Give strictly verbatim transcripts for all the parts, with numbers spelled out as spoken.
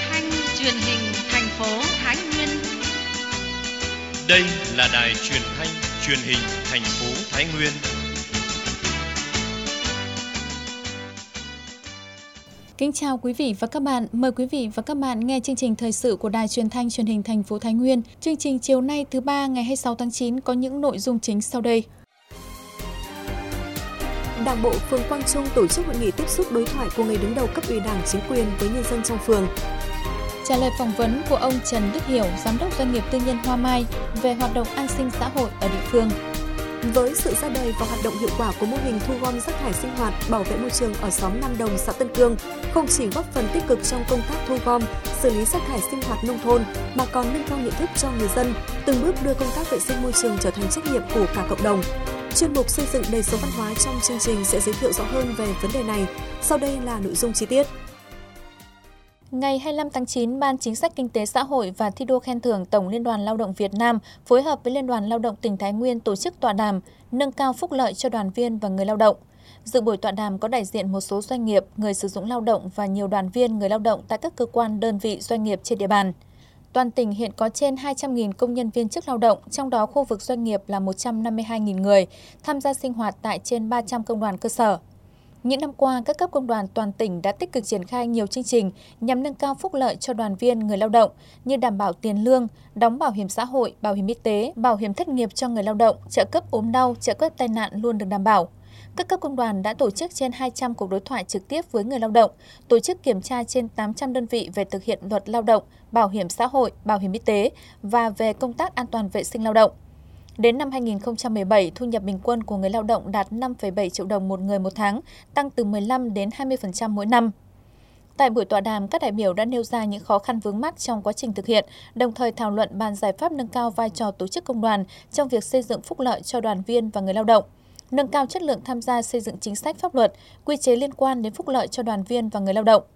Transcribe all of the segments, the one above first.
thanh truyền hình thành phố Thái Nguyên. Đây là đài truyền thanh truyền hình thành phố Thái Nguyên. Kính chào quý vị và các bạn. Mời quý vị và các bạn nghe chương trình thời sự của đài truyền thanh truyền hình thành phố Thái Nguyên. Chương trình chiều nay thứ ba ngày hai mươi sáu tháng chín có những nội dung chính sau đây. Đảng bộ phường Quang Trung tổ chức hội nghị tiếp xúc đối thoại của người đứng đầu cấp ủy Đảng chính quyền với nhân dân trong phường. Trả lời phỏng vấn của ông Trần Đức Hiểu, giám đốc doanh nghiệp tư nhân Hoa Mai về hoạt động an sinh xã hội ở địa phương. Với sự ra đời và hoạt động hiệu quả của mô hình thu gom rác thải sinh hoạt, bảo vệ môi trường ở xóm Nam Đồng, xã Tân Cương, không chỉ góp phần tích cực trong công tác thu gom, xử lý rác thải sinh hoạt nông thôn, mà còn nâng cao nhận thức cho người dân, từng bước đưa công tác vệ sinh môi trường trở thành trách nhiệm của cả cộng đồng. Chuyên mục xây dựng đời sống văn hóa trong chương trình sẽ giới thiệu rõ hơn về vấn đề này. Sau đây là nội dung chi tiết. Ngày hai mươi lăm tháng chín, Ban Chính sách Kinh tế Xã hội và Thi đua khen thưởng Tổng Liên đoàn Lao động Việt Nam phối hợp với Liên đoàn Lao động tỉnh Thái Nguyên tổ chức tọa đàm nâng cao phúc lợi cho đoàn viên và người lao động. Dự buổi tọa đàm có đại diện một số doanh nghiệp, người sử dụng lao động và nhiều đoàn viên người lao động tại các cơ quan đơn vị doanh nghiệp trên địa bàn. Toàn tỉnh hiện có trên hai trăm nghìn công nhân viên chức lao động, trong đó khu vực doanh nghiệp là một trăm năm mươi hai nghìn người, tham gia sinh hoạt tại trên ba trăm công đoàn cơ sở. Những năm qua, các cấp công đoàn toàn tỉnh đã tích cực triển khai nhiều chương trình nhằm nâng cao phúc lợi cho đoàn viên người lao động như đảm bảo tiền lương, đóng bảo hiểm xã hội, bảo hiểm y tế, bảo hiểm thất nghiệp cho người lao động, trợ cấp ốm đau, trợ cấp tai nạn luôn được đảm bảo. Các cấp công đoàn đã tổ chức trên hai trăm cuộc đối thoại trực tiếp với người lao động, tổ chức kiểm tra trên tám trăm đơn vị về thực hiện luật lao động, bảo hiểm xã hội, bảo hiểm y tế và về công tác an toàn vệ sinh lao động. Đến năm hai nghìn không trăm mười bảy, thu nhập bình quân của người lao động đạt năm phẩy bảy triệu đồng một người một tháng, tăng từ mười lăm đến hai mươi phần trăm mỗi năm. Tại buổi tọa đàm, các đại biểu đã nêu ra những khó khăn vướng mắc trong quá trình thực hiện, đồng thời thảo luận bàn giải pháp nâng cao vai trò tổ chức công đoàn trong việc xây dựng phúc lợi cho đoàn viên và người lao động, nâng cao chất lượng tham gia xây dựng chính sách pháp luật, quy chế liên quan đến phúc lợi cho đoàn viên và người lao động.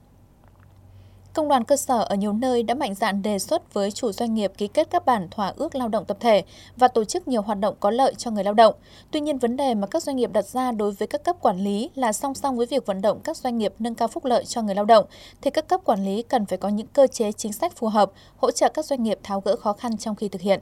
Công đoàn cơ sở ở nhiều nơi đã mạnh dạn đề xuất với chủ doanh nghiệp ký kết các bản thỏa ước lao động tập thể và tổ chức nhiều hoạt động có lợi cho người lao động. Tuy nhiên, vấn đề mà các doanh nghiệp đặt ra đối với các cấp quản lý là song song với việc vận động các doanh nghiệp nâng cao phúc lợi cho người lao động, thì các cấp quản lý cần phải có những cơ chế chính sách phù hợp, hỗ trợ các doanh nghiệp tháo gỡ khó khăn trong khi thực hiện.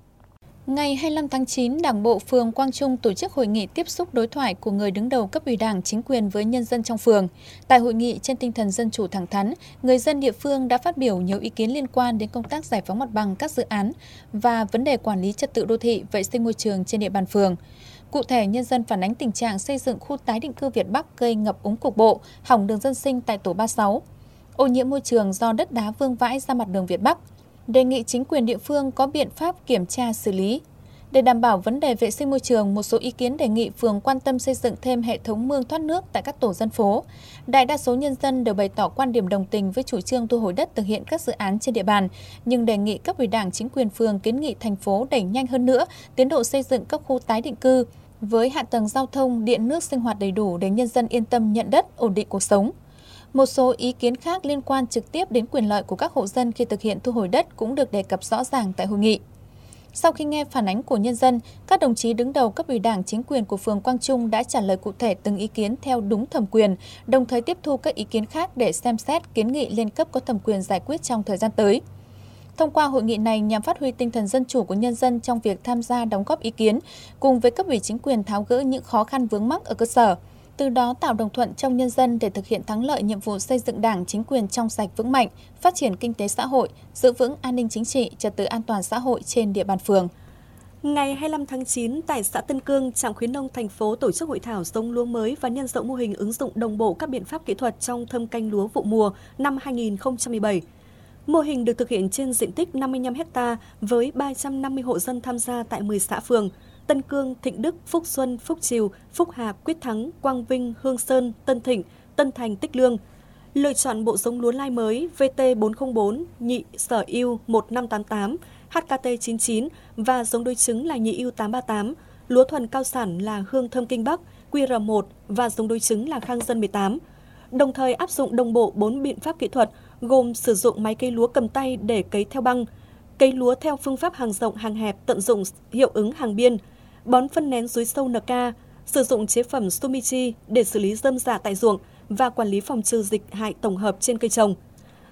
Ngày hai mươi lăm tháng chín, Đảng bộ phường Quang Trung tổ chức hội nghị tiếp xúc đối thoại của người đứng đầu cấp ủy Đảng chính quyền với nhân dân trong phường. Tại hội nghị, trên tinh thần dân chủ thẳng thắn, người dân địa phương đã phát biểu nhiều ý kiến liên quan đến công tác giải phóng mặt bằng các dự án và vấn đề quản lý trật tự đô thị, vệ sinh môi trường trên địa bàn phường. Cụ thể, nhân dân phản ánh tình trạng xây dựng khu tái định cư Việt Bắc gây ngập úng cục bộ, hỏng đường dân sinh tại tổ ba mươi sáu, ô nhiễm môi trường do đất đá vương vãi ra mặt đường Việt Bắc. Đề nghị chính quyền địa phương có biện pháp kiểm tra xử lý. Để đảm bảo vấn đề vệ sinh môi trường, một số ý kiến đề nghị phường quan tâm xây dựng thêm hệ thống mương thoát nước tại các tổ dân phố. Đại đa số nhân dân đều bày tỏ quan điểm đồng tình với chủ trương thu hồi đất thực hiện các dự án trên địa bàn, nhưng đề nghị cấp ủy Đảng chính quyền phường kiến nghị thành phố đẩy nhanh hơn nữa tiến độ xây dựng các khu tái định cư với hạ tầng giao thông, điện nước sinh hoạt đầy đủ để nhân dân yên tâm nhận đất, ổn định cuộc sống. Một số ý kiến khác liên quan trực tiếp đến quyền lợi của các hộ dân khi thực hiện thu hồi đất cũng được đề cập rõ ràng tại hội nghị. Sau khi nghe phản ánh của nhân dân, các đồng chí đứng đầu cấp ủy Đảng chính quyền của phường Quang Trung đã trả lời cụ thể từng ý kiến theo đúng thẩm quyền, đồng thời tiếp thu các ý kiến khác để xem xét kiến nghị lên cấp có thẩm quyền giải quyết trong thời gian tới. Thông qua hội nghị này nhằm phát huy tinh thần dân chủ của nhân dân trong việc tham gia đóng góp ý kiến, cùng với cấp ủy chính quyền tháo gỡ những khó khăn vướng mắc ở cơ sở, từ đó tạo đồng thuận trong nhân dân để thực hiện thắng lợi nhiệm vụ xây dựng Đảng chính quyền trong sạch vững mạnh, phát triển kinh tế xã hội, giữ vững an ninh chính trị, trật tự an toàn xã hội trên địa bàn phường. Ngày hai mươi lăm tháng chín, tại xã Tân Cương, Trạm khuyến nông thành phố tổ chức hội thảo giống lúa mới và nhân rộng mô hình ứng dụng đồng bộ các biện pháp kỹ thuật trong thâm canh lúa vụ mùa năm hai nghìn không trăm mười bảy. Mô hình được thực hiện trên diện tích năm mươi lăm héc ta với ba trăm năm mươi hộ dân tham gia tại mười xã phường: Tân Cương, Thịnh Đức, Phúc Xuân, Phúc Triều, Phúc Hà, Quyết Thắng, Quang Vinh, Hương Sơn, Tân Thịnh, Tân Thành, Tích Lương. Lựa chọn bộ giống lúa lai mới vê tê bốn không bốn, nhị sở yêu một năm tám tám, hát ca tê chín chín và giống đối trứng là nhị yêu tám ba tám, lúa thuần cao sản là Hương Thơm Kinh Bắc, quy rờ một và giống đối trứng là Khang Dân mười tám. Đồng thời áp dụng đồng bộ bốn biện pháp kỹ thuật gồm sử dụng máy cấy lúa cầm tay để cấy theo băng, cấy lúa theo phương pháp hàng rộng hàng hẹp tận dụng hiệu ứng hàng biên, bón phân nén dưới sâu en ca, sử dụng chế phẩm Sumichi để xử lý rơm rạ tại ruộng và quản lý phòng trừ dịch hại tổng hợp trên cây trồng.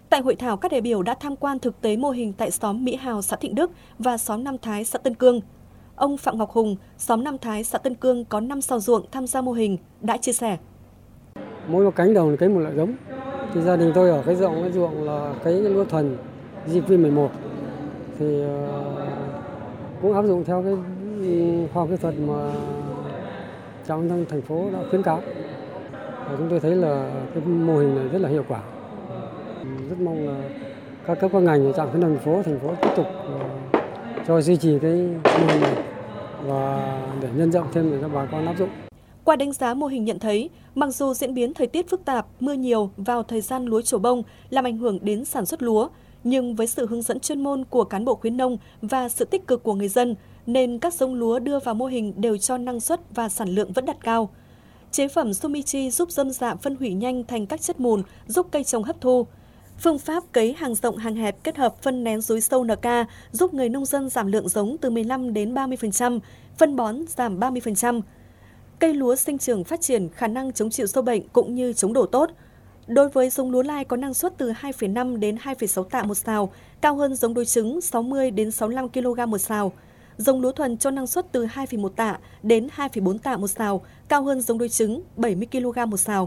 Tại hội thảo, các đại biểu đã tham quan thực tế mô hình tại xóm Mỹ Hào, xã Thịnh Đức và xóm Nam Thái, xã Tân Cương. Ông Phạm Ngọc Hùng, xóm Nam Thái, xã Tân Cương có năm sào ruộng tham gia mô hình đã chia sẻ. Mỗi một cánh đồng là cấy một loại giống. Thì gia đình tôi ở cái ruộng cái ruộng là cấy lúa thuần giê pê mười một thì cũng áp dụng theo cái khoa học kỹ thuật mà trong thành phố đã khuyến cáo. Và chúng tôi thấy là cái mô hình này rất là hiệu quả. Rất mong là các cấp các ngành ở trạm khuyến nông thành phố, thành phố tiếp tục cho duy trì cái mô hình này và để nhân rộng thêm để cho bà con áp dụng. Qua đánh giá mô hình nhận thấy, mặc dù diễn biến thời tiết phức tạp, mưa nhiều vào thời gian lúa trổ bông làm ảnh hưởng đến sản xuất lúa, nhưng với sự hướng dẫn chuyên môn của cán bộ khuyến nông và sự tích cực của người dân, nên các giống lúa đưa vào mô hình đều cho năng suất và sản lượng vẫn đạt cao. Chế phẩm Sumichi giúp dâm dạ phân hủy nhanh thành các chất mùn, giúp cây trồng hấp thu. Phương pháp cấy hàng rộng hàng hẹp kết hợp phân nén rúi sâu en ca giúp người nông dân giảm lượng giống từ mười lăm đến ba mươi phần trăm, phân bón giảm ba mươi phần trăm. Cây lúa sinh trưởng phát triển, khả năng chống chịu sâu bệnh cũng như chống đổ tốt. Đối với giống lúa lai có năng suất từ hai phẩy năm đến hai phẩy sáu tạ một sào, cao hơn giống đối trứng sáu mươi đến sáu mươi lăm ki lô gam một sào. Giống lúa thuần cho năng suất từ hai phẩy một tạ đến hai phẩy bốn tạ một sào, cao hơn giống đối trứng bảy mươi ki lô gam một sào.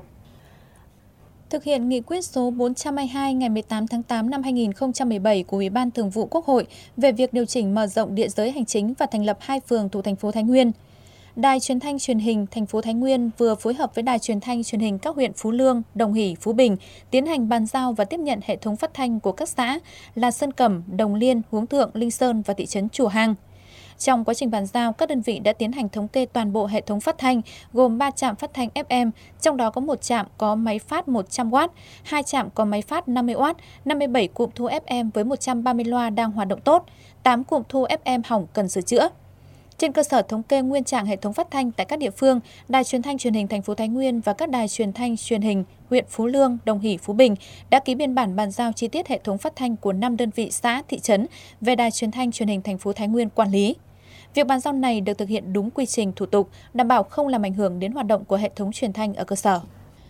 Thực hiện nghị quyết số bốn trăm hai mươi hai ngày mười tám tháng tám năm hai nghìn không trăm mười bảy của Ủy ban Thường vụ Quốc hội về việc điều chỉnh mở rộng địa giới hành chính và thành lập hai phường thuộc thành phố Thái Nguyên. Đài Truyền thanh Truyền hình thành phố Thái Nguyên vừa phối hợp với Đài Truyền thanh Truyền hình các huyện Phú Lương, Đồng Hỷ, Phú Bình tiến hành bàn giao và tiếp nhận hệ thống phát thanh của các xã là Sơn Cẩm, Đồng Liên, Huống Thượng, Linh Sơn và thị trấn Chùa Hang. Trong quá trình bàn giao, các đơn vị đã tiến hành thống kê toàn bộ hệ thống phát thanh, gồm ba trạm phát thanh ép em, trong đó có một trạm có máy phát một trăm oát, hai trạm có máy phát năm mươi oát, năm mươi bảy cụm thu ép em với một trăm ba mươi loa đang hoạt động tốt, tám cụm thu ép em hỏng cần sửa chữa. Trên cơ sở thống kê nguyên trạng hệ thống phát thanh tại các địa phương, Đài Truyền thanh Truyền hình thành phố Thái Nguyên và các đài truyền thanh truyền hình huyện Phú Lương, Đồng Hỷ, Phú Bình đã ký biên bản bàn giao chi tiết hệ thống phát thanh của năm đơn vị xã, thị trấn về Đài Truyền thanh Truyền hình thành phố Thái Nguyên quản lý. Việc bàn giao này được thực hiện đúng quy trình thủ tục, đảm bảo không làm ảnh hưởng đến hoạt động của hệ thống truyền thanh ở cơ sở.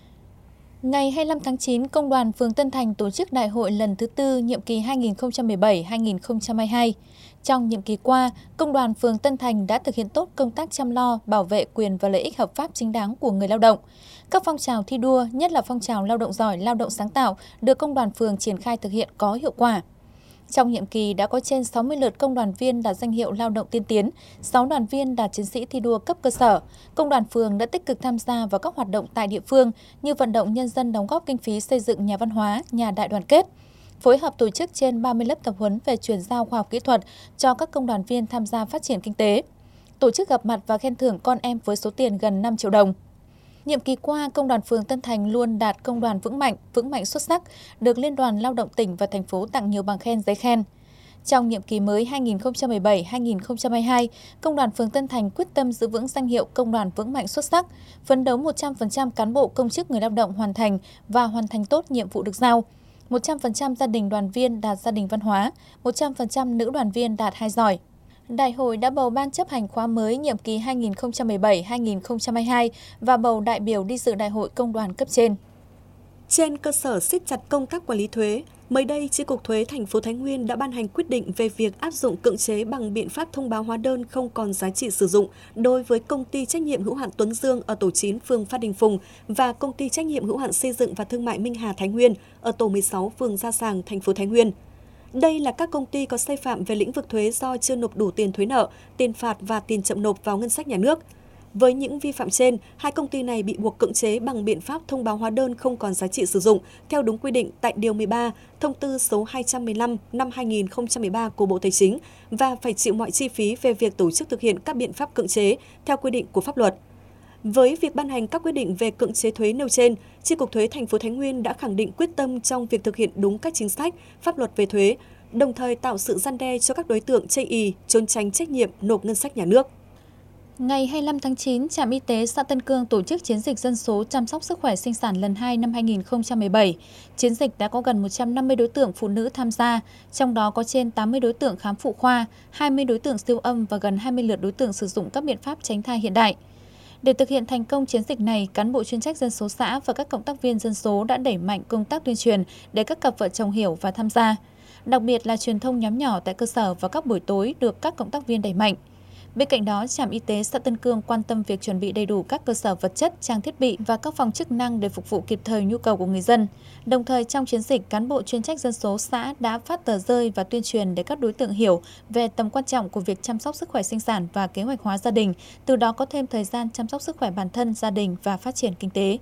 Ngày hai mươi lăm tháng chín, Công đoàn phường Tân Thành tổ chức đại hội lần thứ tư nhiệm kỳ hai nghìn không trăm mười bảy đến hai nghìn không trăm hai mươi hai. Trong nhiệm kỳ qua, Công đoàn phường Tân Thành đã thực hiện tốt công tác chăm lo, bảo vệ quyền và lợi ích hợp pháp chính đáng của người lao động. Các phong trào thi đua, nhất là phong trào lao động giỏi, lao động sáng tạo, được Công đoàn phường triển khai thực hiện có hiệu quả. Trong nhiệm kỳ đã có trên sáu mươi lượt công đoàn viên đạt danh hiệu lao động tiên tiến, sáu đoàn viên đạt chiến sĩ thi đua cấp cơ sở. Công đoàn phường đã tích cực tham gia vào các hoạt động tại địa phương như vận động nhân dân đóng góp kinh phí xây dựng nhà văn hóa, nhà đại đoàn kết, phối hợp tổ chức trên ba mươi lớp tập huấn về chuyển giao khoa học kỹ thuật cho các công đoàn viên tham gia phát triển kinh tế, tổ chức gặp mặt và khen thưởng con em với số tiền gần năm triệu đồng. Nhiệm kỳ qua, Công đoàn phường Tân Thành luôn đạt công đoàn vững mạnh, vững mạnh xuất sắc, được Liên đoàn Lao động tỉnh và thành phố tặng nhiều bằng khen, giấy khen. Trong nhiệm kỳ mới hai nghìn không trăm mười bảy đến hai nghìn không trăm hai mươi hai, Công đoàn phường Tân Thành quyết tâm giữ vững danh hiệu Công đoàn vững mạnh xuất sắc, phấn đấu một trăm phần trăm cán bộ công chức người lao động hoàn thành và hoàn thành tốt nhiệm vụ được giao. một trăm phần trăm gia đình đoàn viên đạt gia đình văn hóa, một trăm phần trăm nữ đoàn viên đạt hai giỏi. Đại hội đã bầu ban chấp hành khóa mới nhiệm kỳ hai nghìn không trăm mười bảy đến hai nghìn không trăm hai mươi hai và bầu đại biểu đi dự đại hội công đoàn cấp trên. Trên cơ sở siết chặt công tác quản lý thuế, mới đây, Chi cục Thuế thành phố Thái Nguyên đã ban hành quyết định về việc áp dụng cưỡng chế bằng biện pháp thông báo hóa đơn không còn giá trị sử dụng đối với công ty trách nhiệm hữu hạn Tuấn Dương ở tổ chín phường Phát Đình Phùng và công ty trách nhiệm hữu hạn xây dựng và thương mại Minh Hà Thái Nguyên ở tổ mười sáu phường Gia Sàng, thành phố Thái Nguyên. Đây là các công ty có sai phạm về lĩnh vực thuế do chưa nộp đủ tiền thuế nợ, tiền phạt và tiền chậm nộp vào ngân sách nhà nước. Với những vi phạm trên, hai công ty này bị buộc cưỡng chế bằng biện pháp thông báo hóa đơn không còn giá trị sử dụng theo đúng quy định tại Điều mười ba, Thông tư số hai trăm mười lăm năm hai nghìn không trăm mười ba của Bộ Tài chính và phải chịu mọi chi phí về việc tổ chức thực hiện các biện pháp cưỡng chế theo quy định của pháp luật. Với việc ban hành các quyết định về cưỡng chế thuế nêu trên, Chi cục Thuế thành phố Thái Nguyên đã khẳng định quyết tâm trong việc thực hiện đúng các chính sách, pháp luật về thuế, đồng thời tạo sự răn đe cho các đối tượng chây ỳ, trốn tránh trách nhiệm nộp ngân sách nhà nước. Ngày hai mươi lăm tháng chín, Trạm Y tế xã Tân Cương tổ chức chiến dịch dân số chăm sóc sức khỏe sinh sản lần hai năm hai nghìn không trăm mười bảy. Chiến dịch đã có gần một trăm năm mươi đối tượng phụ nữ tham gia, trong đó có trên tám mươi đối tượng khám phụ khoa, hai mươi đối tượng siêu âm và gần hai mươi lượt đối tượng sử dụng các biện pháp tránh thai hiện đại. Để thực hiện thành công chiến dịch này, cán bộ chuyên trách dân số xã và các cộng tác viên dân số đã đẩy mạnh công tác tuyên truyền để các cặp vợ chồng hiểu và tham gia. Đặc biệt là truyền thông nhóm nhỏ tại cơ sở vào các buổi tối được các cộng tác viên đẩy mạnh. Bên cạnh đó, trạm y tế xã Tân Cương quan tâm việc chuẩn bị đầy đủ các cơ sở vật chất, trang thiết bị và các phòng chức năng để phục vụ kịp thời nhu cầu của người dân. Đồng thời, trong chiến dịch, cán bộ chuyên trách dân số xã đã phát tờ rơi và tuyên truyền để các đối tượng hiểu về tầm quan trọng của việc chăm sóc sức khỏe sinh sản và kế hoạch hóa gia đình, từ đó có thêm thời gian chăm sóc sức khỏe bản thân, gia đình và phát triển kinh tế.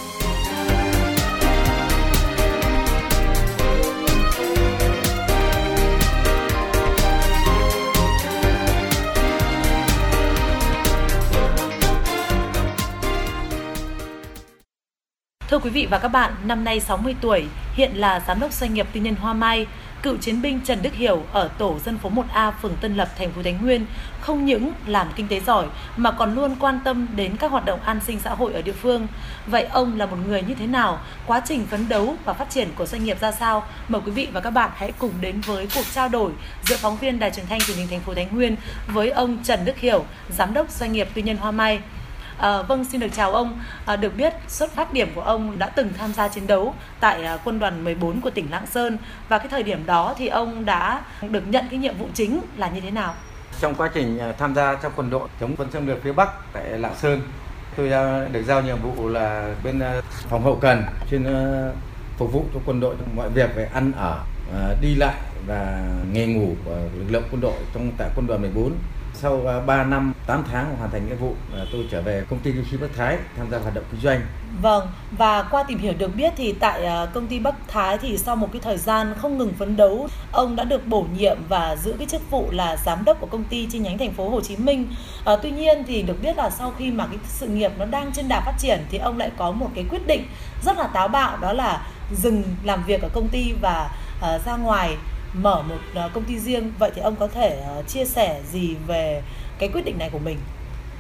Thưa quý vị và các bạn, năm nay sáu mươi tuổi, hiện là giám đốc doanh nghiệp tư nhân Hoa Mai, cựu chiến binh Trần Đức Hiểu ở tổ dân phố một A, phường Tân Lập, thành phố Thái Nguyên không những làm kinh tế giỏi mà còn luôn quan tâm đến các hoạt động an sinh xã hội ở địa phương. Vậy ông là một người như thế nào? Quá trình phấn đấu và phát triển của doanh nghiệp ra sao? Mời quý vị và các bạn hãy cùng đến với cuộc trao đổi giữa phóng viên Đài Truyền thanh Truyền hình thành phố Thái Nguyên với ông Trần Đức Hiểu, giám đốc doanh nghiệp tư nhân Hoa Mai. À, vâng, xin được chào ông. À, được biết xuất phát điểm của ông đã từng tham gia chiến đấu tại à, quân đoàn mười bốn của tỉnh Lạng Sơn, và cái thời điểm đó thì ông đã được nhận cái nhiệm vụ chính là như thế nào? Trong quá trình tham gia trong quân đội chống quân xâm lược phía Bắc tại Lạng Sơn, tôi được giao nhiệm vụ là bên phòng hậu cần, chuyên phục vụ cho quân đội trong mọi việc về ăn ở, đi lại và nghề ngủ của lực lượng quân đội trong tại quân đoàn mười bốn. Sau ba năm tám tháng hoàn thành nghĩa vụ, tôi trở về công ty Kim Khí Bắc Thái tham gia hoạt động kinh doanh. Vâng, và qua tìm hiểu được biết thì tại công ty Bắc Thái thì sau một cái thời gian không ngừng phấn đấu, ông đã được bổ nhiệm và giữ cái chức vụ là giám đốc của công ty chi nhánh thành phố Hồ Chí Minh. À, tuy nhiên thì được biết là sau khi mà cái sự nghiệp nó đang trên đà phát triển thì ông lại có một cái quyết định rất là táo bạo, đó là dừng làm việc ở công ty và uh, ra ngoài mở một công ty riêng. Vậy thì ông có thể uh, chia sẻ gì về cái quyết định này của mình?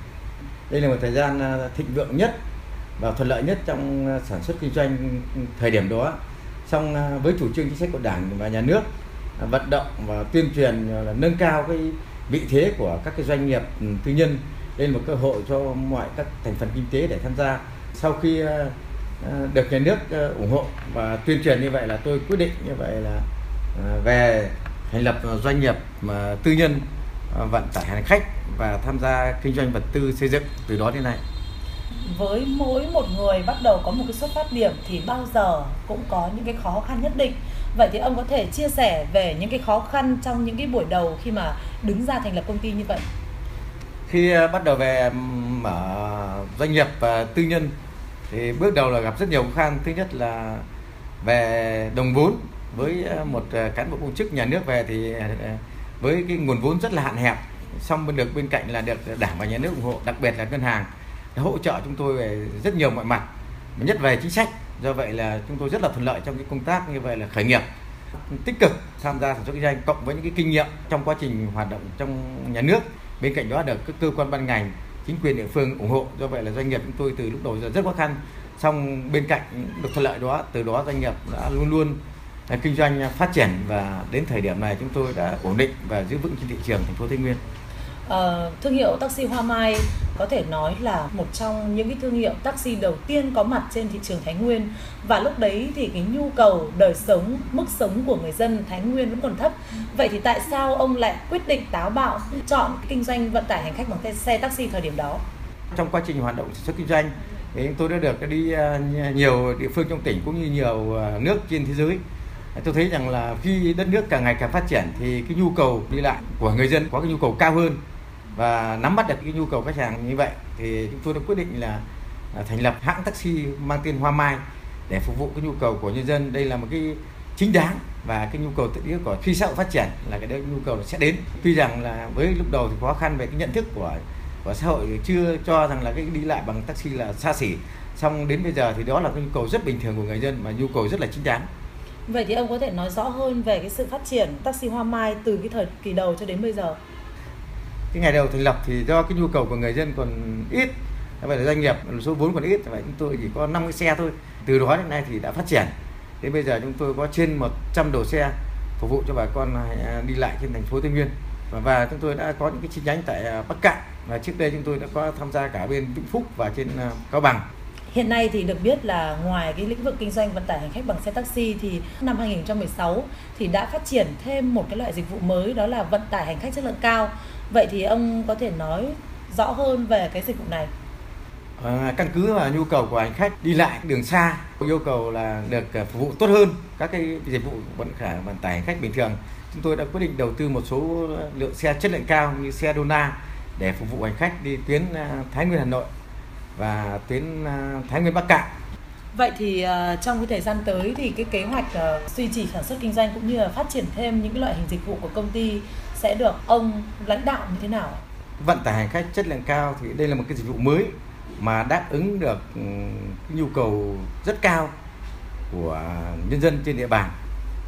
Đây là một thời gian thịnh vượng nhất và thuận lợi nhất trong sản xuất kinh doanh thời điểm đó. Song với chủ trương chính sách của Đảng và Nhà nước, vận động và tuyên truyền là nâng cao cái vị thế của các cái doanh nghiệp tư nhân, đây là một cơ hội cho mọi các thành phần kinh tế để tham gia. Sau khi được nhà nước ủng hộ và tuyên truyền như vậy là tôi quyết định như vậy là về thành lập doanh nghiệp mà tư nhân vận tải hành khách và tham gia kinh doanh vật tư xây dựng từ đó đến nay. Với mỗi một người bắt đầu có một cái xuất phát điểm thì bao giờ cũng có những cái khó khăn nhất định. Vậy thì ông có thể chia sẻ về những cái khó khăn trong những cái buổi đầu khi mà đứng ra thành lập công ty như vậy? Khi bắt đầu về mở doanh nghiệp tư nhân thì bước đầu là gặp rất nhiều khó khăn. Thứ nhất là về đồng vốn, với một cán bộ công chức nhà nước về thì với cái nguồn vốn rất là hạn hẹp, xong được bên cạnh là được Đảng và Nhà nước ủng hộ, đặc biệt là ngân hàng hỗ trợ chúng tôi về rất nhiều mọi mặt, nhất về chính sách. Do vậy là chúng tôi rất là thuận lợi trong cái công tác như vậy là khởi nghiệp, tích cực tham gia sản xuất kinh doanh, cộng với những cái kinh nghiệm trong quá trình hoạt động trong nhà nước. Bên cạnh đó được các cơ quan ban ngành, chính quyền địa phương ủng hộ. Do vậy là doanh nghiệp chúng tôi từ lúc đầu giờ rất khó khăn, xong bên cạnh được thuận lợi đó, từ đó doanh nghiệp đã luôn luôn kinh doanh phát triển và đến thời điểm này chúng tôi đã ổn định và giữ vững trên thị trường thành phố Thái Nguyên. À, thương hiệu taxi Hoa Mai có thể nói là một trong những cái thương hiệu taxi đầu tiên có mặt trên thị trường Thái Nguyên, và lúc đấy thì cái nhu cầu đời sống, mức sống của người dân Thái Nguyên vẫn còn thấp. Vậy thì tại sao ông lại quyết định táo bạo chọn kinh doanh vận tải hành khách bằng xe taxi thời điểm đó? Trong quá trình hoạt động sản xuất kinh doanh thì chúng tôi đã được đi nhiều địa phương trong tỉnh cũng như nhiều nước trên thế giới. Tôi thấy rằng là khi đất nước càng ngày càng phát triển thì cái nhu cầu đi lại của người dân có cái nhu cầu cao hơn, và nắm bắt được cái nhu cầu khách hàng như vậy thì chúng tôi đã quyết định là thành lập hãng taxi mang tên Hoa Mai để phục vụ cái nhu cầu của nhân dân. Đây là một cái chính đáng và cái nhu cầu tự nhiên của khi xã hội phát triển là cái nhu cầu sẽ đến. Tuy rằng là với lúc đầu thì khó khăn về cái nhận thức của của xã hội, chưa cho rằng là cái đi lại bằng taxi là xa xỉ, xong đến bây giờ thì đó là cái nhu cầu rất bình thường của người dân mà nhu cầu rất là chính đáng. Vậy thì ông có thể nói rõ hơn về cái sự phát triển taxi Hoa Mai từ cái thời kỳ đầu cho đến bây giờ? Cái ngày đầu thành lập thì do cái nhu cầu của người dân còn ít, vậy là doanh nghiệp số vốn còn ít, vậy chúng tôi chỉ có năm cái xe thôi. Từ đó đến nay thì đã phát triển. Đến bây giờ chúng tôi có trên một trăm đầu xe phục vụ cho bà con đi lại trên thành phố Thái Nguyên. và, và chúng tôi đã có những cái chi nhánh tại Bắc Kạn, và trước đây chúng tôi đã có tham gia cả bên Vĩnh Phúc và trên Cao Bằng. Hiện nay thì được biết là ngoài cái lĩnh vực kinh doanh vận tải hành khách bằng xe taxi thì năm hai nghìn không trăm mười sáu thì đã phát triển thêm một cái loại dịch vụ mới, đó là vận tải hành khách chất lượng cao. Vậy thì ông có thể nói rõ hơn về cái dịch vụ này? À, căn cứ vào nhu cầu của hành khách đi lại đường xa, yêu cầu là được phục vụ tốt hơn các cái dịch vụ vận tải vận tải hành khách bình thường. Chúng tôi đã quyết định đầu tư một số lượng xe chất lượng cao như xe Dona để phục vụ hành khách đi tuyến Thái Nguyên Hà Nội và tuyến Thái Nguyên Bắc Kạn. Vậy thì uh, trong cái thời gian tới thì cái kế hoạch uh, duy trì sản xuất kinh doanh cũng như là phát triển thêm những cái loại hình dịch vụ của công ty sẽ được ông lãnh đạo như thế nào? Vận tải hành khách chất lượng cao thì đây là một cái dịch vụ mới mà đáp ứng được cái nhu cầu rất cao của nhân dân trên địa bàn.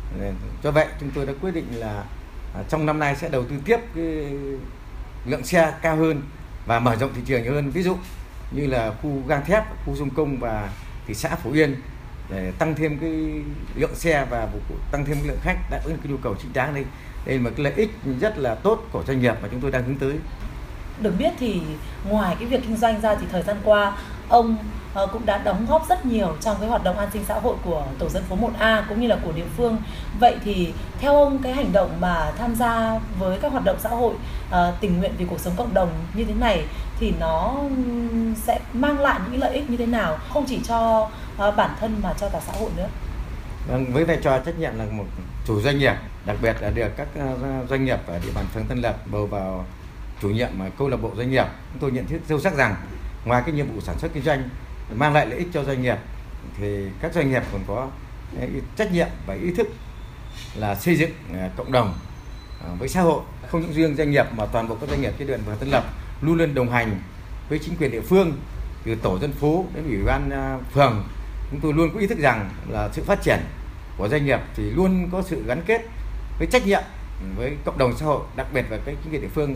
Do vậy chúng tôi đã quyết định là trong năm nay sẽ đầu tư tiếp cái lượng xe cao hơn và mở rộng thị trường nhiều hơn. Ví dụ như là khu gang thép, khu Sông Công và thị xã Phổ Yên để tăng thêm cái lượng xe và tăng thêm cái lượng khách đáp ứng cái nhu cầu chính đáng. Đây đây là một cái lợi ích rất là tốt của doanh nghiệp mà chúng tôi đang hướng tới. Được biết thì ngoài cái việc kinh doanh ra thì thời gian qua ông uh, cũng đã đóng góp rất nhiều trong cái hoạt động an sinh xã hội của tổ dân phố một A cũng như là của địa phương. Vậy thì theo ông cái hành động mà tham gia với các hoạt động xã hội uh, tình nguyện vì cuộc sống cộng đồng như thế này thì nó sẽ mang lại những lợi ích như thế nào, không chỉ cho uh, bản thân mà cho cả xã hội nữa? Với vai trò trách nhiệm là một chủ doanh nghiệp, đặc biệt là được các doanh nghiệp ở địa bàn phường Tân Lập bầu vào chủ nhiệm câu lạc bộ doanh nghiệp, chúng tôi nhận thức sâu sắc rằng ngoài cái nhiệm vụ sản xuất kinh doanh mang lại lợi ích cho doanh nghiệp thì các doanh nghiệp còn có trách nhiệm và ý thức là xây dựng cộng đồng với xã hội. Không những riêng doanh nghiệp mà toàn bộ các doanh nghiệp trên địa bàn phường Tân Lập luôn luôn đồng hành với chính quyền địa phương, từ tổ dân phố đến ủy ban phường. Chúng tôi luôn có ý thức rằng là sự phát triển của doanh nghiệp thì luôn có sự gắn kết với trách nhiệm với cộng đồng xã hội, đặc biệt là cái chính quyền địa phương.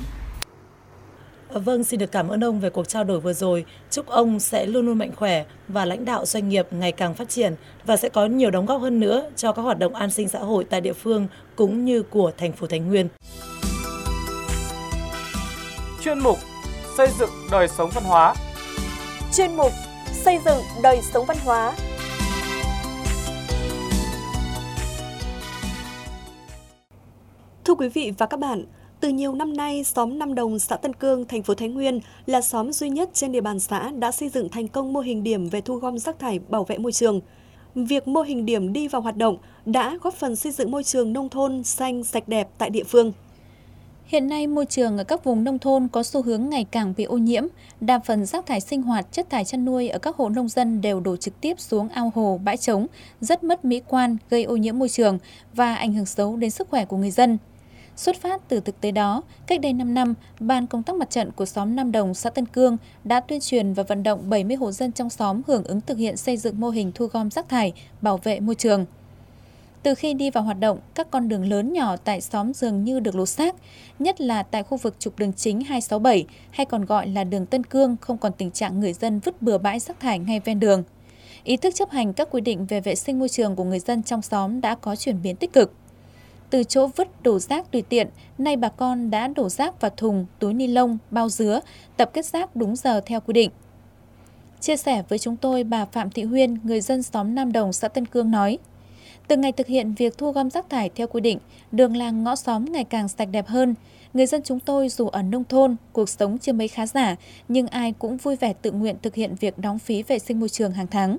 Vâng, xin được cảm ơn ông về cuộc trao đổi vừa rồi. Chúc ông sẽ luôn luôn mạnh khỏe và lãnh đạo doanh nghiệp ngày càng phát triển và sẽ có nhiều đóng góp hơn nữa cho các hoạt động an sinh xã hội tại địa phương cũng như của thành phố Thái Nguyên. Chuyên mục Xây dựng đời sống văn hóa. Chuyên mục Xây dựng đời sống văn hóa. Thưa quý vị và các bạn, từ nhiều năm nay, xóm Nam Đồng, xã Tân Cương, thành phố Thái Nguyên là xóm duy nhất trên địa bàn xã đã xây dựng thành công mô hình điểm về thu gom rác thải bảo vệ môi trường. Việc mô hình điểm đi vào hoạt động đã góp phần xây dựng môi trường nông thôn xanh, sạch đẹp tại địa phương. Hiện nay, môi trường ở các vùng nông thôn có xu hướng ngày càng bị ô nhiễm. Đa phần rác thải sinh hoạt, chất thải chăn nuôi ở các hộ nông dân đều đổ trực tiếp xuống ao hồ, bãi trống, rất mất mỹ quan, gây ô nhiễm môi trường và ảnh hưởng xấu đến sức khỏe của người dân. Xuất phát từ thực tế đó, cách đây năm năm, Ban công tác mặt trận của xóm Nam Đồng, xã Tân Cương đã tuyên truyền và vận động bảy mươi hộ dân trong xóm hưởng ứng thực hiện xây dựng mô hình thu gom rác thải, bảo vệ môi trường. Từ khi đi vào hoạt động, các con đường lớn nhỏ tại xóm dường như được lột xác, nhất là tại khu vực trục đường chính hai sáu bảy hay còn gọi là đường Tân Cương không còn tình trạng người dân vứt bừa bãi rác thải ngay ven đường. Ý thức chấp hành các quy định về vệ sinh môi trường của người dân trong xóm đã có chuyển biến tích cực. Từ chỗ vứt đổ rác tùy tiện, nay bà con đã đổ rác vào thùng, túi ni lông, bao dứa, tập kết rác đúng giờ theo quy định. Chia sẻ với chúng tôi, bà Phạm Thị Huyên, người dân xóm Nam Đồng, xã Tân Cương nói, từ ngày thực hiện việc thu gom rác thải theo quy định, đường làng ngõ xóm ngày càng sạch đẹp hơn. Người dân chúng tôi dù ở nông thôn, cuộc sống chưa mấy khá giả, nhưng ai cũng vui vẻ tự nguyện thực hiện việc đóng phí vệ sinh môi trường hàng tháng.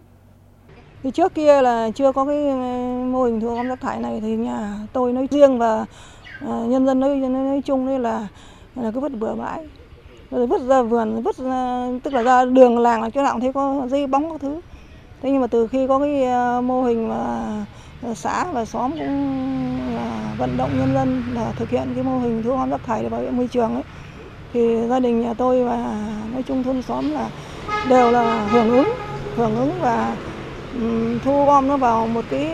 Thì trước kia là chưa có cái mô hình thu gom rác thải này thì nhà tôi nói riêng và nhân dân nói, nói chung đấy là là cứ vứt bừa bãi, rồi vứt ra vườn, vứt ra, tức là ra đường làng là chỗ nào cũng thấy có dây bóng các thứ. Thế nhưng mà từ khi có cái mô hình mà xã và xóm cũng là vận động nhân dân là thực hiện cái mô hình thu gom rác thải để bảo vệ môi trường ấy, thì gia đình nhà tôi và nói chung thôn xóm là đều là hưởng ứng, hưởng ứng và um, thu gom nó vào một cái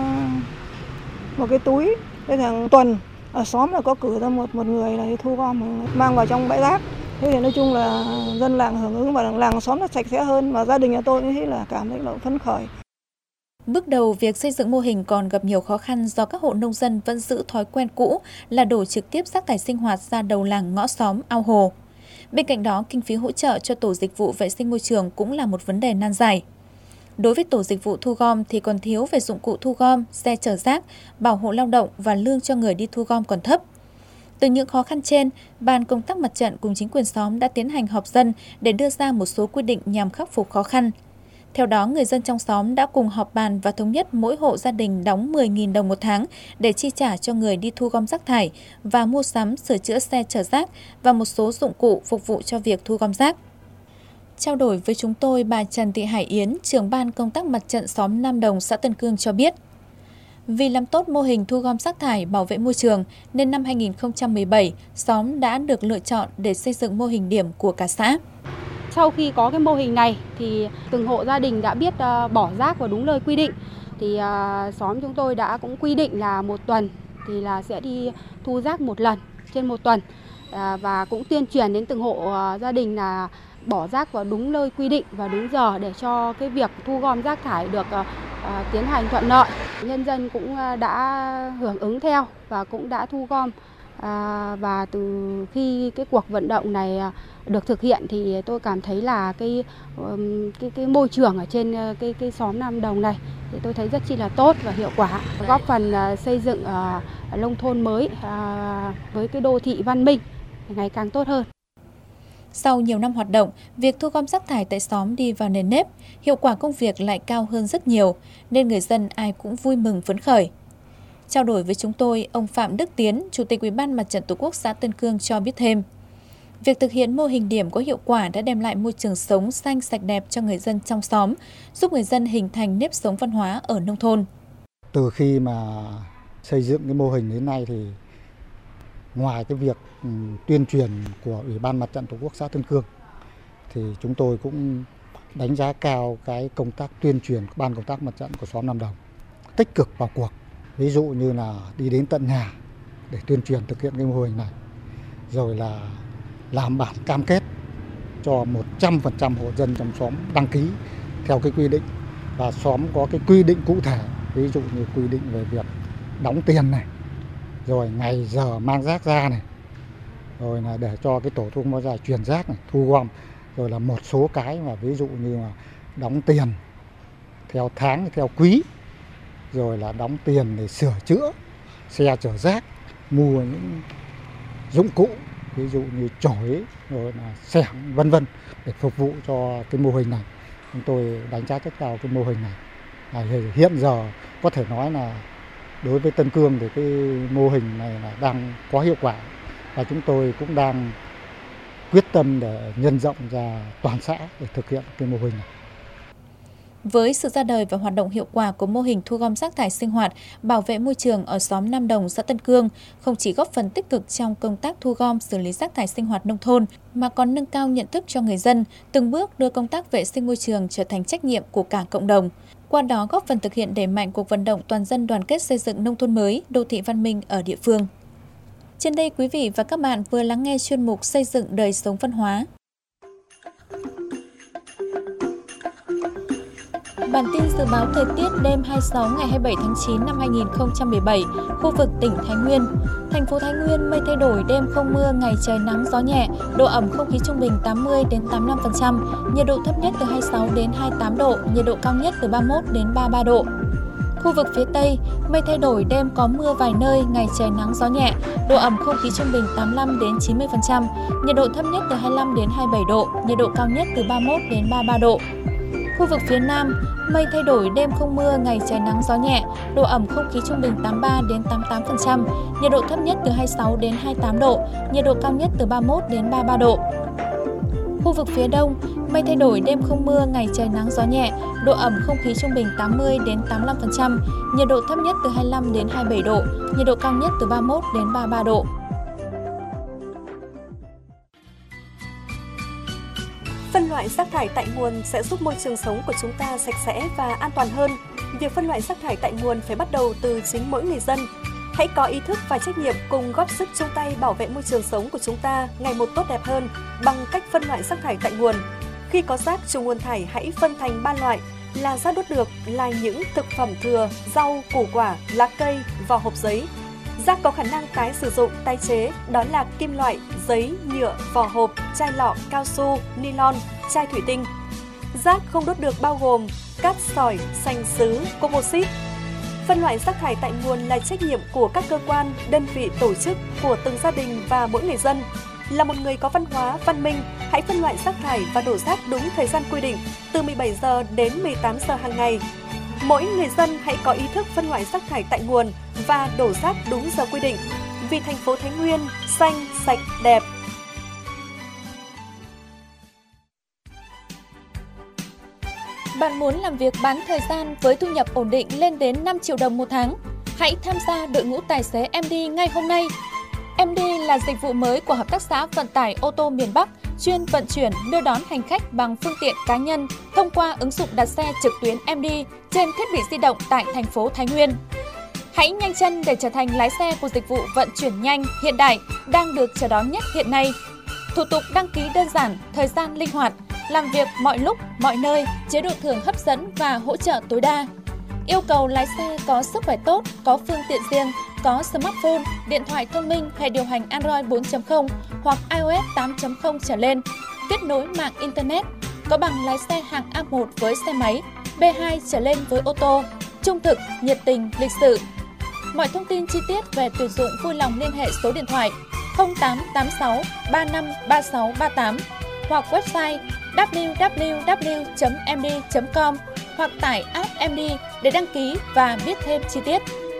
uh, một cái túi. Thế hàng tuần ở xóm là có cử ra một một người là đi thu gom mang vào trong bãi rác. Thế thì nói chung là dân làng hưởng ứng và làng xóm nó sạch sẽ hơn, và gia đình nhà tôi thấy là cảm thấy là phấn khởi. Bước đầu, việc xây dựng mô hình còn gặp nhiều khó khăn do các hộ nông dân vẫn giữ thói quen cũ là đổ trực tiếp rác thải sinh hoạt ra đầu làng, ngõ xóm, ao hồ. Bên cạnh đó, kinh phí hỗ trợ cho tổ dịch vụ vệ sinh môi trường cũng là một vấn đề nan giải. Đối với tổ dịch vụ thu gom thì còn thiếu về dụng cụ thu gom, xe chở rác, bảo hộ lao động và lương cho người đi thu gom còn thấp. Từ những khó khăn trên, Ban công tác mặt trận cùng chính quyền xóm đã tiến hành họp dân để đưa ra một số quy định nhằm khắc phục khó khăn. Theo đó, người dân trong xóm đã cùng họp bàn và thống nhất mỗi hộ gia đình đóng mười nghìn đồng một tháng để chi trả cho người đi thu gom rác thải và mua sắm, sửa chữa xe chở rác và một số dụng cụ phục vụ cho việc thu gom rác. Trao đổi với chúng tôi, bà Trần Thị Hải Yến, trưởng ban công tác mặt trận xóm Nam Đồng, xã Tân Cương cho biết, vì làm tốt mô hình thu gom rác thải bảo vệ môi trường nên năm hai nghìn không trăm mười bảy, xóm đã được lựa chọn để xây dựng mô hình điểm của cả xã. Sau khi có cái mô hình này thì từng hộ gia đình đã biết uh, bỏ rác vào đúng nơi quy định. Thì uh, xóm chúng tôi đã cũng quy định là một tuần thì là sẽ đi thu rác một lần trên một tuần. Uh, và cũng tuyên truyền đến từng hộ uh, gia đình là bỏ rác vào đúng nơi quy định và đúng giờ để cho cái việc thu gom rác thải được uh, uh, tiến hành thuận lợi. Nhân dân cũng uh, đã hưởng ứng theo và cũng đã thu gom. À, và từ khi cái cuộc vận động này được thực hiện thì tôi cảm thấy là cái cái cái môi trường ở trên cái cái xóm Nam Đồng này thì tôi thấy rất chi là tốt và hiệu quả, góp phần uh, xây dựng uh, nông thôn mới uh, với cái đô thị văn minh ngày càng tốt hơn. Sau nhiều năm hoạt động, việc thu gom rác thải tại xóm đi vào nền nếp, hiệu quả công việc lại cao hơn rất nhiều nên người dân ai cũng vui mừng phấn khởi. Trao đổi với chúng tôi, ông Phạm Đức Tiến, Chủ tịch Ủy ban Mặt trận Tổ quốc xã Tân Cương cho biết thêm, việc thực hiện mô hình điểm có hiệu quả đã đem lại môi trường sống xanh sạch đẹp cho người dân trong xóm, giúp người dân hình thành nếp sống văn hóa ở nông thôn. Từ khi mà xây dựng cái mô hình đến nay thì ngoài cái việc tuyên truyền của Ủy ban Mặt trận Tổ quốc xã Tân Cương thì chúng tôi cũng đánh giá cao cái công tác tuyên truyền của Ban công tác Mặt trận của xóm Nam Đồng, tích cực vào cuộc. Ví dụ như là đi đến tận nhà để tuyên truyền thực hiện cái mô hình này, rồi là làm bản cam kết cho một trăm phần trăm hộ dân trong xóm đăng ký theo cái quy định, và xóm có cái quy định cụ thể, ví dụ như quy định về việc đóng tiền này, rồi ngày giờ mang rác ra này, rồi là để cho cái tổ thu gom rác chuyển rác này, thu gom, rồi là một số cái mà ví dụ như là đóng tiền theo tháng, theo quý, rồi là đóng tiền để sửa chữa xe chở rác, mua những dụng cụ ví dụ như chổi, rồi là xẻng vân vân để phục vụ cho cái mô hình này. Chúng tôi đánh giá rất cao cái mô hình này. À, hiện giờ có thể nói là đối với Tân Cương thì cái mô hình này là đang có hiệu quả, và chúng tôi cũng đang quyết tâm để nhân rộng ra toàn xã để thực hiện cái mô hình này. Với sự ra đời và hoạt động hiệu quả của mô hình thu gom rác thải sinh hoạt, bảo vệ môi trường ở xóm Nam Đồng, xã Tân Cương không chỉ góp phần tích cực trong công tác thu gom xử lý rác thải sinh hoạt nông thôn, mà còn nâng cao nhận thức cho người dân, từng bước đưa công tác vệ sinh môi trường trở thành trách nhiệm của cả cộng đồng. Qua đó góp phần thực hiện đẩy mạnh cuộc vận động toàn dân đoàn kết xây dựng nông thôn mới, đô thị văn minh ở địa phương. Trên đây, quý vị và các bạn vừa lắng nghe chuyên mục Xây dựng đời sống văn hóa. Bản tin dự báo thời tiết đêm hai mươi sáu ngày hai mươi bảy tháng chín năm hai nghìn không trăm mười bảy, khu vực tỉnh Thái Nguyên. Thành phố Thái Nguyên mây thay đổi, đêm không mưa, ngày trời nắng gió nhẹ, độ ẩm không khí trung bình tám mươi đến tám mươi lăm phần trăm, nhiệt độ thấp nhất từ hai mươi sáu đến hai mươi tám độ, nhiệt độ cao nhất từ ba mươi mốt đến ba mươi ba độ. Khu vực phía Tây, mây thay đổi, đêm có mưa vài nơi, ngày trời nắng gió nhẹ, độ ẩm không khí trung bình tám mươi lăm đến chín mươi phần trăm, nhiệt độ thấp nhất từ hai mươi lăm đến hai mươi bảy độ, nhiệt độ cao nhất từ ba mươi mốt đến ba mươi ba độ. Khu vực phía Nam, mây thay đổi, đêm không mưa, ngày trời nắng gió nhẹ, độ ẩm không khí trung bình tám mươi ba đến tám mươi tám phần trăm, nhiệt độ thấp nhất từ hai mươi sáu đến hai mươi tám độ, nhiệt độ cao nhất từ ba mươi mốt đến ba mươi ba độ. Khu vực phía Đông, mây thay đổi, đêm không mưa, ngày trời nắng gió nhẹ, độ ẩm không khí trung bình tám mươi đến tám mươi lăm phần trăm, nhiệt độ thấp nhất từ hai mươi lăm đến hai mươi bảy độ, nhiệt độ cao nhất từ ba mươi mốt đến ba mươi ba độ. Phân loại rác thải tại nguồn sẽ giúp môi trường sống của chúng ta sạch sẽ và an toàn hơn. Việc phân loại rác thải tại nguồn phải bắt đầu từ chính mỗi người dân. Hãy có ý thức và trách nhiệm cùng góp sức chung tay bảo vệ môi trường sống của chúng ta ngày một tốt đẹp hơn bằng cách phân loại rác thải tại nguồn. Khi có rác trùng nguồn thải hãy phân thành ba loại: là rác đốt được là những thực phẩm thừa, rau, củ quả, lá cây, vỏ hộp giấy. Rác có khả năng tái sử dụng, tái chế, đó là kim loại, giấy, nhựa, vỏ hộp, chai lọ, cao su, nylon, chai thủy tinh. Rác không đốt được bao gồm cát sỏi, sành sứ, composite. Phân loại rác thải tại nguồn là trách nhiệm của các cơ quan, đơn vị, tổ chức, của từng gia đình và mỗi người dân. Là một người có văn hóa, văn minh, hãy phân loại rác thải và đổ rác đúng thời gian quy định, từ mười bảy giờ đến mười tám giờ hàng ngày. Mỗi người dân hãy có ý thức phân loại rác thải tại nguồn và đổ rác đúng giờ quy định. Vì thành phố Thái Nguyên xanh, sạch, đẹp. Bạn muốn làm việc bán thời gian với thu nhập ổn định lên đến năm triệu đồng một tháng? Hãy tham gia đội ngũ tài xế em đê ngay hôm nay. em đê là dịch vụ mới của Hợp tác xã Vận tải ô tô miền Bắc, chuyên vận chuyển, đưa đón hành khách bằng phương tiện cá nhân thông qua ứng dụng đặt xe trực tuyến em đê trên thiết bị di động tại thành phố Thái Nguyên. Hãy nhanh chân để trở thành lái xe của dịch vụ vận chuyển nhanh, hiện đại, đang được chờ đón nhất hiện nay. Thủ tục đăng ký đơn giản, thời gian linh hoạt, làm việc mọi lúc, mọi nơi, chế độ thưởng hấp dẫn và hỗ trợ tối đa. Yêu cầu lái xe có sức khỏe tốt, có phương tiện riêng, có smartphone, điện thoại thông minh hay điều hành Android bốn chấm không hoặc iOS tám chấm không trở lên, kết nối mạng Internet, có bằng lái xe hạng A một với xe máy, B hai trở lên với ô tô, trung thực, nhiệt tình, lịch sự. Mọi thông tin chi tiết về tuyển dụng vui lòng liên hệ số điện thoại không tám tám sáu ba năm ba sáu ba tám hoặc website w w w chấm m d chấm com hoặc tải app em đê để đăng ký và biết thêm chi tiết.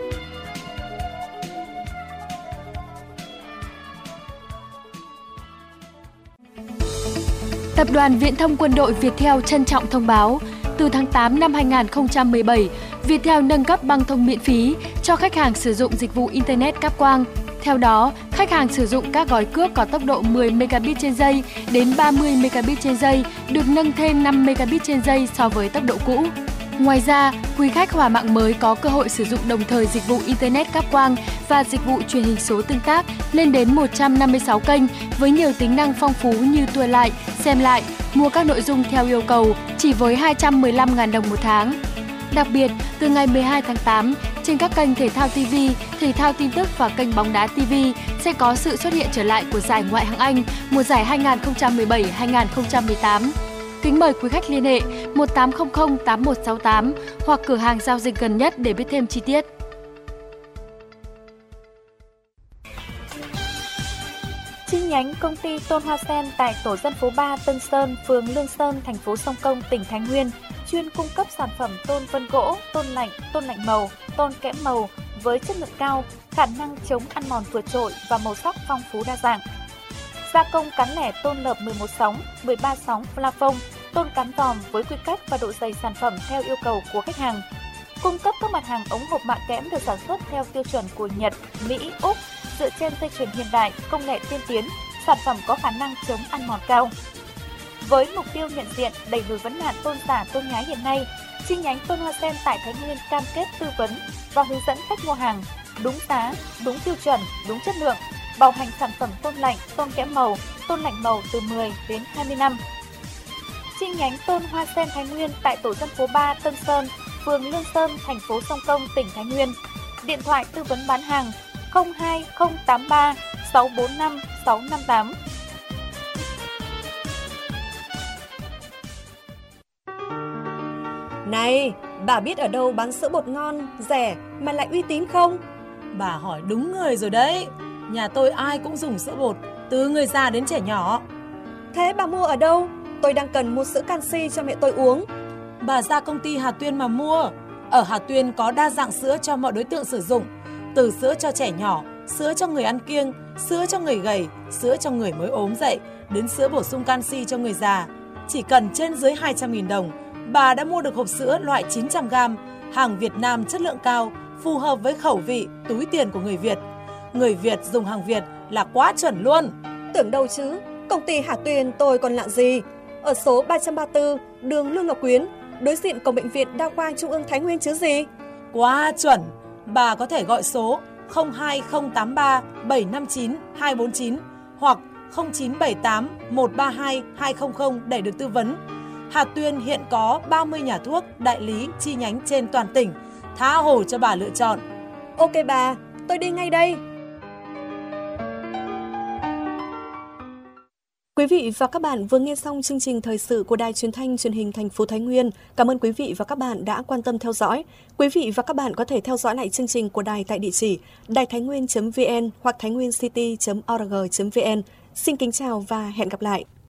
Tập đoàn Viễn thông Quân đội Viettel trân trọng thông báo, từ tháng tám năm hai nghìn không trăm mười bảy, Viettel nâng cấp băng thông miễn phí cho khách hàng sử dụng dịch vụ Internet cáp quang. Theo đó, khách hàng sử dụng các gói cước có tốc độ mười megabit trên giây đến ba mươi megabit trên giây được nâng thêm năm megabit trên giây so với tốc độ cũ. Ngoài ra, quý khách hòa mạng mới có cơ hội sử dụng đồng thời dịch vụ Internet cáp quang và dịch vụ truyền hình số tương tác lên đến một trăm năm mươi sáu kênh với nhiều tính năng phong phú như tua lại, xem lại, mua các nội dung theo yêu cầu chỉ với hai trăm mười lăm nghìn đồng một tháng. Đặc biệt, từ ngày mười hai tháng tám, trên các kênh Thể thao ti vi, Thể thao tin tức và kênh Bóng đá ti vi sẽ có sự xuất hiện trở lại của giải Ngoại hạng Anh mùa giải hai nghìn không trăm mười bảy hai nghìn không trăm mười tám. Kính mời quý khách liên hệ một tám không không tám một sáu tám hoặc cửa hàng giao dịch gần nhất để biết thêm chi tiết. Chi nhánh công ty Tôn Hoa Sen tại tổ dân phố ba Tân Sơn, phường Lương Sơn, thành phố Sông Công, tỉnh Thái Nguyên chuyên cung cấp sản phẩm tôn vân gỗ, tôn lạnh, tôn lạnh màu, tôn kẽm màu với chất lượng cao, khả năng chống ăn mòn vượt trội và màu sắc phong phú đa dạng. Gia công cán lẻ tôn lợp mười một sóng, mười ba sóng plafond, tôn cán vòm với quy cách và độ dày sản phẩm theo yêu cầu của khách hàng. Cung cấp các mặt hàng ống hộp mạ kẽm được sản xuất theo tiêu chuẩn của Nhật, Mỹ, Úc, dựa trên dây chuyền hiện đại, công nghệ tiên tiến, sản phẩm có khả năng chống ăn mòn cao. Với mục tiêu nhận diện, đẩy lùi vấn nạn tôn giả tôn nhái hiện nay, chi nhánh Tôn Hoa Sen tại Thái Nguyên cam kết tư vấn và hướng dẫn khách mua hàng đúng giá, đúng tiêu chuẩn, đúng chất lượng, bảo hành sản phẩm tôn lạnh, tôn kẽm màu, tôn lạnh màu từ mười đến hai mươi năm. Chi nhánh Tôn Hoa Sen Thái Nguyên tại tổ dân phố ba Tân Sơn, phường Lương Sơn, thành phố Sông Công, tỉnh Thái Nguyên. Điện thoại tư vấn bán hàng không hai không tám ba sáu bốn năm sáu năm tám. Này, bà biết ở đâu bán sữa bột ngon, rẻ mà lại uy tín không? Bà hỏi đúng người rồi đấy. Nhà tôi ai cũng dùng sữa bột, từ người già đến trẻ nhỏ. Thế bà mua ở đâu? Tôi đang cần mua sữa canxi cho mẹ tôi uống. Bà ra công ty Hà Tuyên mà mua. Ở Hà Tuyên có đa dạng sữa cho mọi đối tượng sử dụng, từ sữa cho trẻ nhỏ, sữa cho người ăn kiêng, sữa cho người gầy, sữa cho người mới ốm dậy, đến sữa bổ sung canxi cho người già. Chỉ cần trên dưới hai trăm nghìn đồng, bà đã mua được hộp sữa loại chín trăm gam, hàng Việt Nam chất lượng cao, phù hợp với khẩu vị, túi tiền của người Việt. Người Việt dùng hàng Việt là quá chuẩn luôn. Tưởng đâu chứ, công ty Hà Tuyên tôi còn lạ gì. Ở số ba trăm ba mươi tư, đường Lương Ngọc Quyến, đối diện cổng bệnh viện Đa khoa Trung ương Thái Nguyên chứ gì. Quá chuẩn. Bà có thể gọi số không hai không tám ba bảy năm chín hai bốn chín hoặc không chín bảy tám một ba hai hai không không để được tư vấn. Hà Tuyên hiện có ba mươi nhà thuốc, đại lý, chi nhánh trên toàn tỉnh. Tha hồ cho bà lựa chọn. Ok bà, tôi đi ngay đây. Quý vị và các bạn vừa nghe xong chương trình thời sự của Đài Truyền thanh Truyền hình thành phố Thái Nguyên. Cảm ơn quý vị và các bạn đã quan tâm theo dõi. Quý vị và các bạn có thể theo dõi lại chương trình của đài tại địa chỉ đài thái nguyên chấm vn hoặc thái nguyên city chấm org chấm vn. Xin kính chào và hẹn gặp lại.